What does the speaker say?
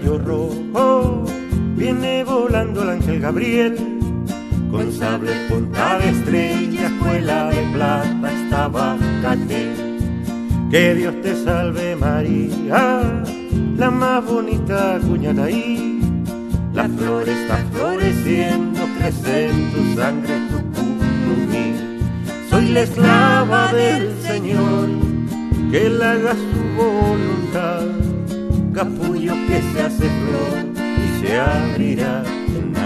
caballo rojo, viene volando el ángel Gabriel, con sable, punta de estrella, escuela de plata, estaba Caté. Que Dios te salve María, la más bonita cuñada ahí. La flor está floreciendo, crece en tu sangre, tu curumí. Soy la esclava del Señor, que Él haga su voluntad. Capullo que se hace flor y se abrirá en